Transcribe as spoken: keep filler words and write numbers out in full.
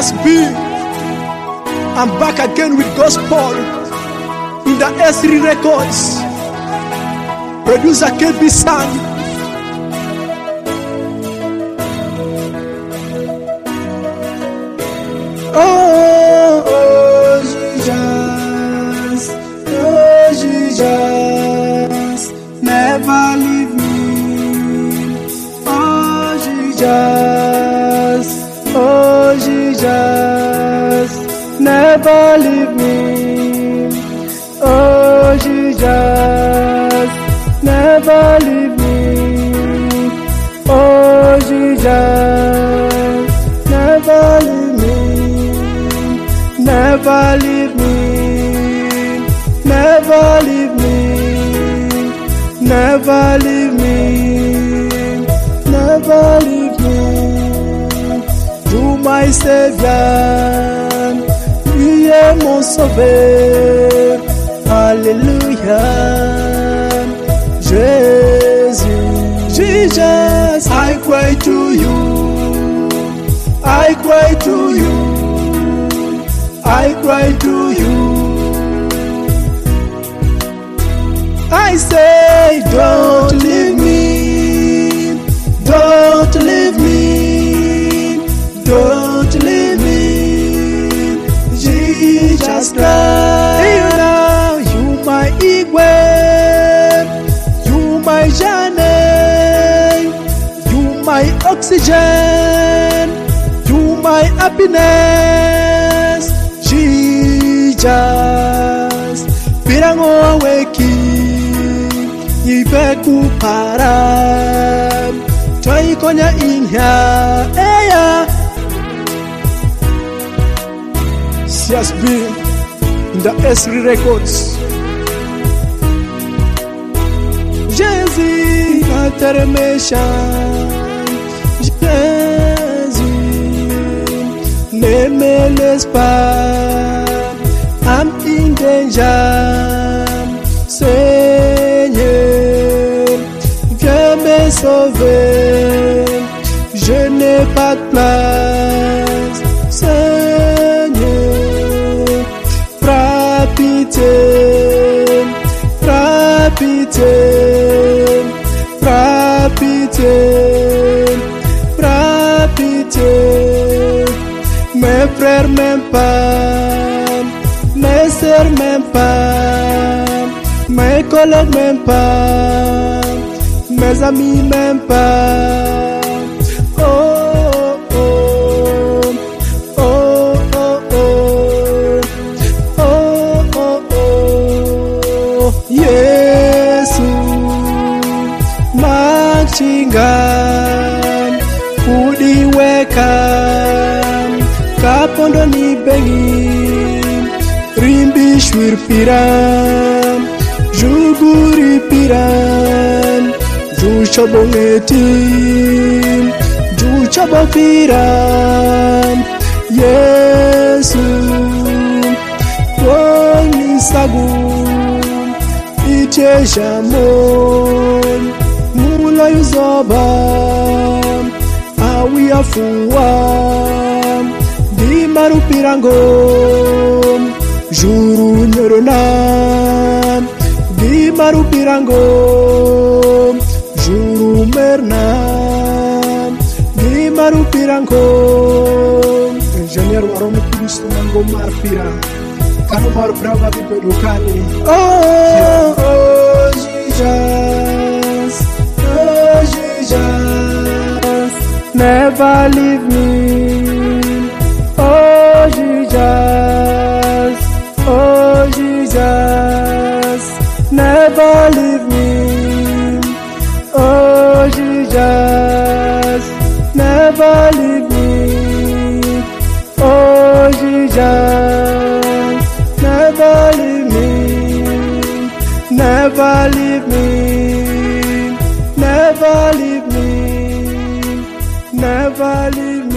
C B. I'm back again with gospel in the S three Records. Producer K B San. Oh, oh, Jesus, oh, Jesus, never leave me. Oh, Jesus, oh, Jesus, never leave me. Oh, Jesus, never leave me. Oh, Jesus, never leave me. Never leave me, never leave me, never leave me, never leave me. You my Savior, you are mon sauveur. Hallelujah, Jesus, Jesus, I cry to you, I cry to you. I cry to you. I say, don't leave me, don't leave me, don't leave me. Jesus Christ, you know, you my equal, you my journey, you my oxygen, you my happiness. Jesus, pirango weki, ibeku para, toi konya inha, eya. C S B in the S three Records. Jésus, intermission. Jésus, ne me laisse pas. I'm in danger, Seigneur, viens me sauver, je n'ai pas de place, Seigneur, prends pitié, prends pitié, prends pitié, prends pitié, mes frères m'aiment pas. Mes sœurs même pas, mes collègues même pas, mes amis même pas. Oh, oh, oh, oh, oh, oh, oh, oh, Jesus, machingan, kudiweka, kapondo ni bengi. Rimbi shwir piran, juguri piran, ju chabongetim, ju chabopiran. Yesu, woni sagum, ite jamon, mula yuzobam, awi afuam, di maru pirangom. Juru nyoronam, di maru pirangom, juru mernam, di maru pirangom. Engineer warono Kristo mango marpira, kanu maru brava bipe dukani. Oh, oh, Jesus, oh, Jesus, never leave me. Oh, Jesus. Oh, Jesus, never leave me. Oh, Jesus, never leave me. Oh, Jesus, never leave me. Never leave me. Never leave me. Never leave me.